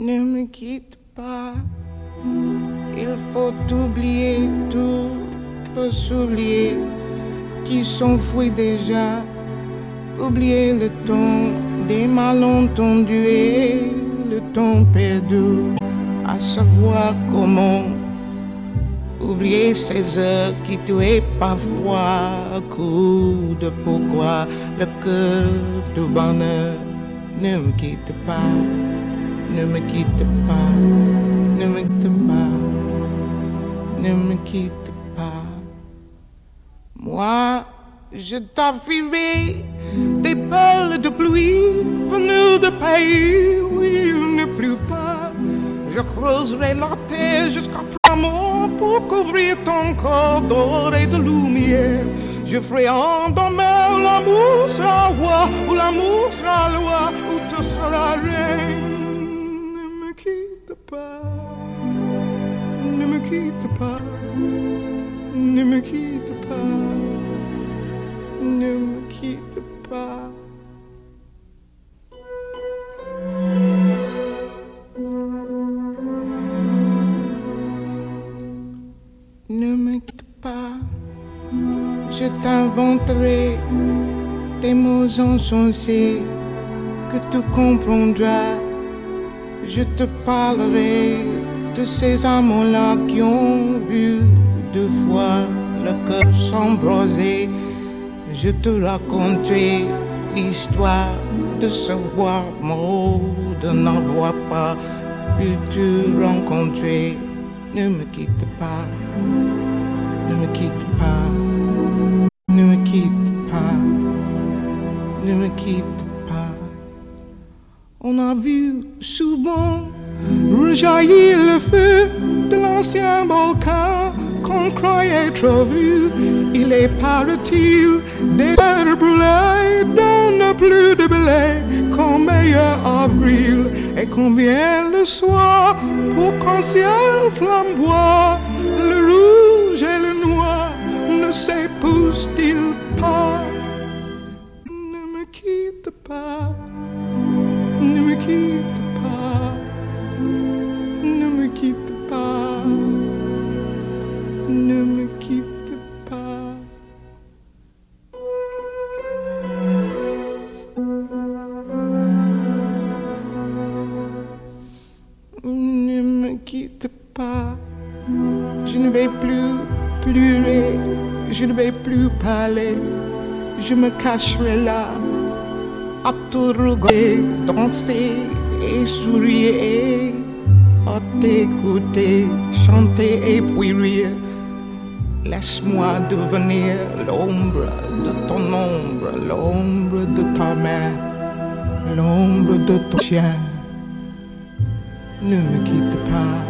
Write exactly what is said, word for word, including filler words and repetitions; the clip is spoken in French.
Ne me quitte pas, il faut oublier tout, peut s'oublier, qui s'enfuit déjà, oublier le temps des malentendus et le temps perdu, à savoir comment oublier ces heures qui tuaient parfois, coup de pourquoi le cœur du bonheur. Ne me quitte pas, ne me quitte pas, ne me quitte pas, ne me quitte pas. Moi, je t'offrirai des perles de pluie venues de pays où il ne pleut pas. Je creuserai la terre jusqu'à l'amour pour couvrir ton corps d'or et de lumière. Je ferai endormir l'amour sera roi, ou l'amour sera loi, ou tu seras reine. Ne me quitte pas, ne me quitte pas, ne me quitte pas, ne me quitte pas. Ne me quitte pas, je t'inventerai des mots insensés que tu comprendras. Je te parlerai de ces amants-là qui ont vu deux fois le cœur s'embraser. Je te raconterai l'histoire de ce roi mort, de n'avoir pas pu te rencontrer. Ne me quitte pas, ne me quitte pas, ne me quitte pas, ne me quitte pas. On a vu souvent rejaillir le feu de l'ancien volcan qu'on croyait trop vu. Il est, paraît-il, des terres brûlées dont n'a plus de blé qu'en meilleur avril. Et qu'on vient le soir pour qu'un ciel flamboie, le rouge et le noir ne s'épousent-ils pas? Ne me quitte pas, ne me quitte pas, ne me quitte pas, ne me quitte pas. Ne me quitte pas, je ne vais plus pleurer, je ne vais plus parler, je me cacherai là, à te regarder, danser et sourire, à t'écouter, chanter et puis rire. Laisse-moi devenir l'ombre de ton ombre, l'ombre de ta main, l'ombre de ton chien. Ne me quitte pas.